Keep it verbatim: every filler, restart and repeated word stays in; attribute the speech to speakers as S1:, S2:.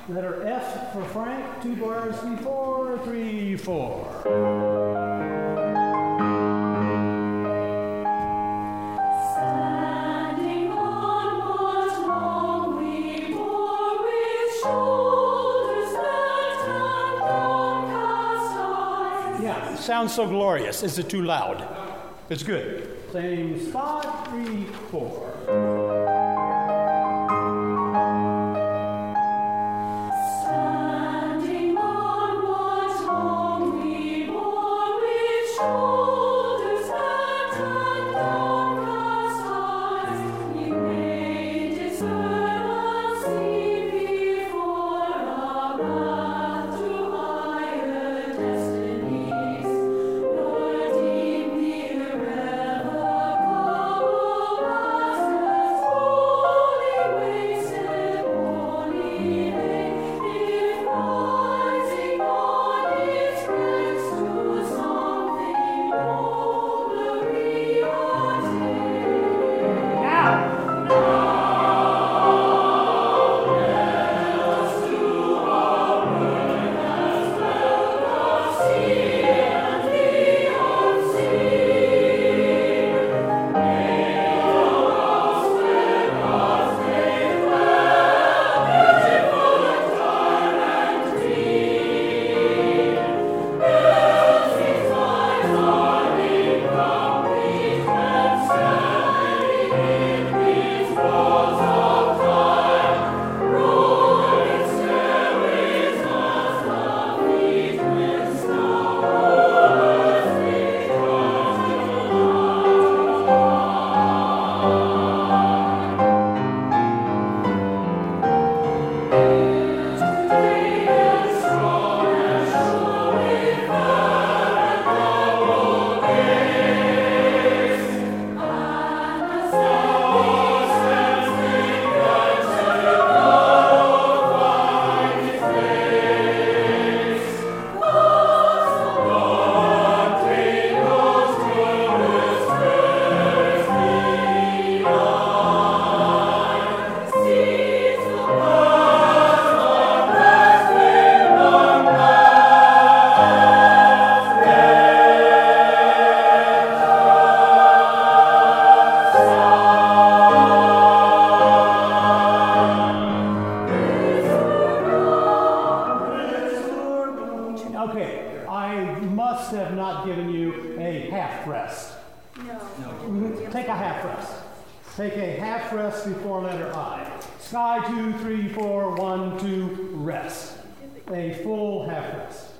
S1: Letter F for Frank, two bars before, three, four.
S2: Standing on what long we bore, with shoulders bent and downcast eyes.
S1: Yeah, it sounds so glorious. Is it too loud? It's good. Same spot, three, four.
S2: Standing on what long we bore, with shoulders bent and downcast eyes, we may discern unseen before our path to higher destinies, nor deem the irrevocable past as wholly wasted, wholly vain, if rising on its crest to something nobler we attain.
S1: Now! Okay, I must have not given you a half rest.
S3: No.
S1: Mhm. Take a half rest. Take a half rest before letter I. Sky, two, three, four, one, two, rest. A full half rest.